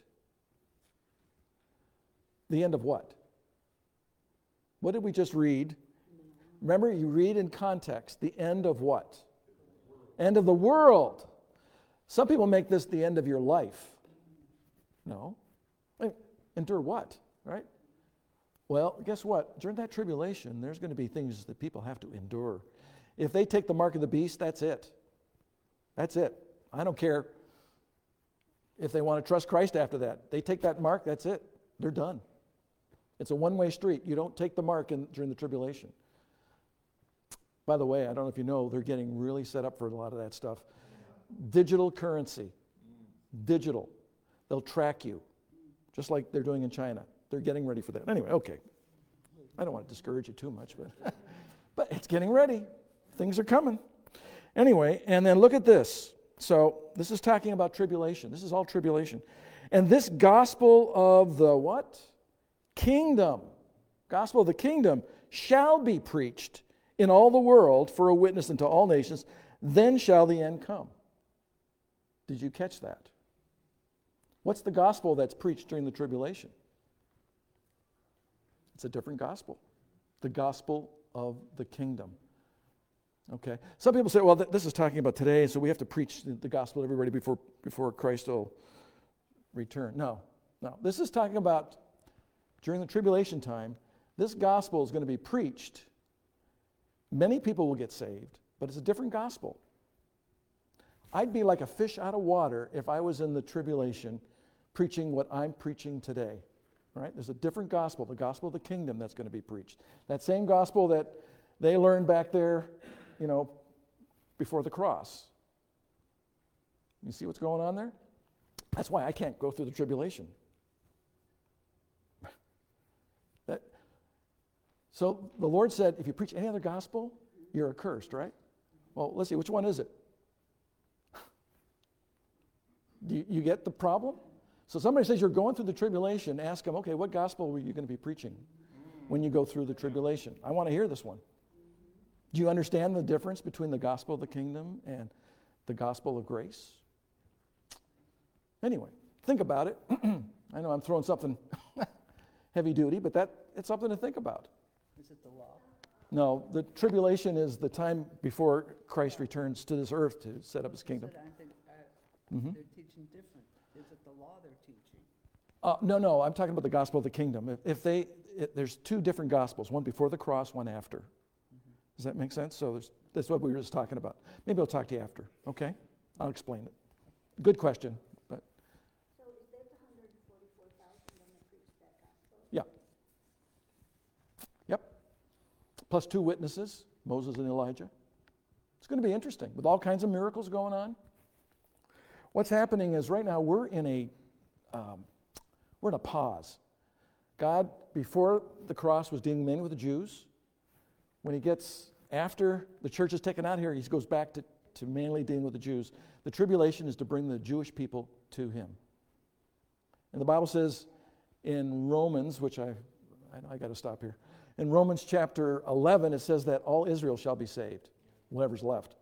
The end of what? What did we just read? Remember, you read in context. The end of what? End of the world. Some people make this the end of your life. No. I mean, endure what, right? Well, guess what? During that tribulation, there's going to be things that people have to endure. If they take the mark of the beast, that's it. That's it. I don't care if they want to trust Christ after that. They take that mark, that's it. They're done. It's a one-way street. You don't take the mark in, during the tribulation. By the way, I don't know if you know, they're getting really set up for a lot of that stuff. Digital currency. Digital. They'll track you, just like they're doing in China. They're getting ready for that. Anyway, okay. I don't want to discourage you too much, but, but it's getting ready. Things are coming. Anyway, and then look at this. So this is talking about tribulation. This is all tribulation. And this gospel of the what? Kingdom. Gospel of the kingdom shall be preached in all the world for a witness unto all nations. Then shall the end come. Did you catch that? What's the gospel that's preached during the tribulation? It's a different gospel. The gospel of the kingdom. Okay. Some people say, well, th- this is talking about today, so we have to preach the, the gospel to everybody before, before Christ will return. No, no. This is talking about during the tribulation time. This gospel is going to be preached. Many people will get saved, but it's a different gospel. I'd be like a fish out of water if I was in the tribulation preaching what I'm preaching today. right? There's a different gospel, the gospel of the kingdom that's going to be preached. That same gospel that they learned back there, you know, before the cross. You see what's going on there? That's why I can't go through the tribulation. That, so the Lord said, if you preach any other gospel, you're accursed, right? Well, let's see, which one is it? Do you, you get the problem? So somebody says you're going through the tribulation, ask them, okay, what gospel were you going to be preaching when you go through the tribulation? I want to hear this one. Do you understand the difference between the gospel of the kingdom and the gospel of grace? Anyway, think about it. I know I'm throwing something heavy duty, but that it's something to think about. Is it the law? No, the tribulation is the time before Christ returns to this earth to set up his kingdom. Said, I think, uh, Mhm. they're teaching different. Is it the law they're teaching? Uh, no, no, I'm talking about the gospel of the kingdom. If, if they, it, there's two different gospels, one before the cross, one after. Does that make sense? So there's, that's what we were just talking about. Maybe I'll talk to you after, okay? I'll explain it. Good question, but So is that the hundred and forty-four thousand when they preach that gospel? yeah. Yep. Plus two witnesses, Moses and Elijah. It's going to be interesting with all kinds of miracles going on. What's happening is right now we're in a um, we're in a pause. God, before the cross, was dealing mainly with the Jews. When he gets, after the church is taken out here, he goes back to, to mainly dealing with the Jews. The tribulation is to bring the Jewish people to him. And the Bible says in Romans, which I, I, I got to stop here. In Romans chapter eleven, it says that all Israel shall be saved, whoever's left.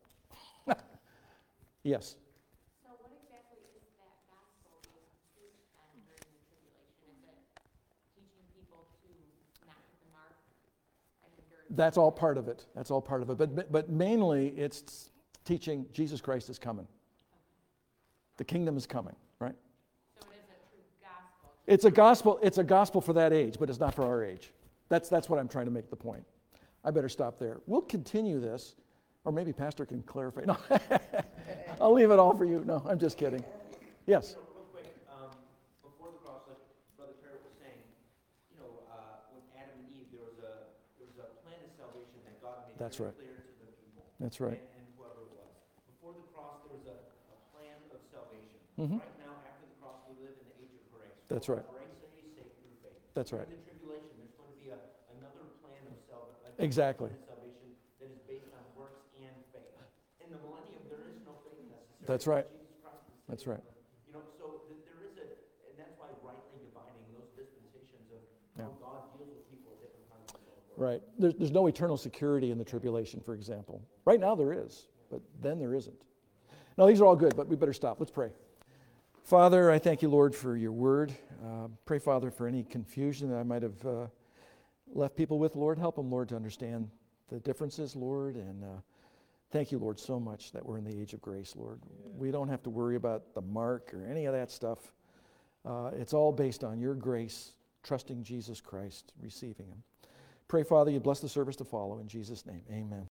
Yes. So what exactly is that gospel being preached then during the tribulation? Is it teaching people to not hit the mark? I mean, during That's all part of it. That's all part of it. But, but mainly it's teaching Jesus Christ is coming. The kingdom is coming, right? So it is a true gospel. It's a gospel, it's a gospel for that age, but it's not for our age. That's, that's what I'm trying to make the point. I better stop there. We'll continue this, or maybe Pastor can clarify. No, I'll leave it all for you. No, I'm just kidding. Yes. You know, real quick, um, before the cross, like Brother Parrott was saying, you know, uh, with Adam and Eve, there was a there was a plan of salvation that God made That's very right. clear to the people. That's right. And, and whoever it was. Before the cross, there was a, a plan of salvation. Mhm. Right now, after the cross, we live in the age of grace. That's We're right. Graciously saved through faith. That's right. In the tribulation, there's going to be a, another plan of salvation. Exactly. Plan of salvation that is based on works and faith. In the millennium, there is no faith necessary. That's right. Jesus Christ is That's saved. right. You know, so th- there is a, and that's why rightly dividing those dispensations of Yeah. how God deals with people at different times and so forth. Right. There's, there's no eternal security in the tribulation, for example. Right now there is, but then there isn't. Now, these are all good, but we better stop. Let's pray. Father, I thank you, Lord, for your word. Uh, pray, Father, for any confusion that I might have uh, left people with, Lord. Help them, Lord, to understand the differences, Lord. And uh, thank you, Lord, so much that we're in the age of grace, Lord. We don't have to worry about the mark or any of that stuff. Uh, it's all based on your grace, trusting Jesus Christ, receiving him. Pray, Father, you bless the service to follow. In Jesus' name, amen.